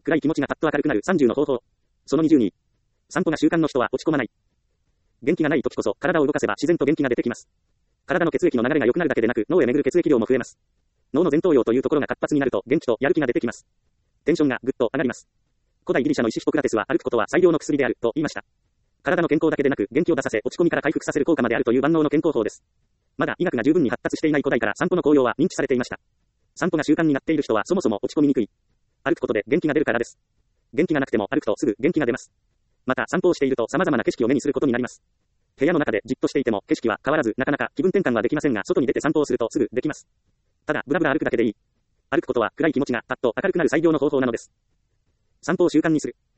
暗い気持ちがパッと明るくなる30の方法。その22。散歩が習慣の人は落ち込まない。元気がない時こそ体を動かせば自然と元気が出てきます。体の血液の流れが良くなるだけでなく脳へ巡る血液量も増えます。脳の前頭葉というところが活発になると元気とやる気が出てきます。テンションがぐっと上がります。古代ギリシャの医師ヒポクラテスは歩くことは最良の薬であると言いました。体の健康だけでなく元気を出させ落ち込みから回復させる効果まであるという万能の健康法です。まだ医学が十分に発達していない古代から散歩の効用は認知されていました。散歩が習慣になっている人はそもそも落ち込みにくい。歩くことで元気が出るからです。元気がなくても歩くとすぐ元気が出ます。また散歩をしていると様々な景色を目にすることになります。部屋の中でじっとしていても景色は変わらずなかなか気分転換はできませんが外に出て散歩をするとすぐできます。ただブラブラ歩くだけでいい。歩くことは暗い気持ちがパッと明るくなる最良の方法なのです。散歩を習慣にする。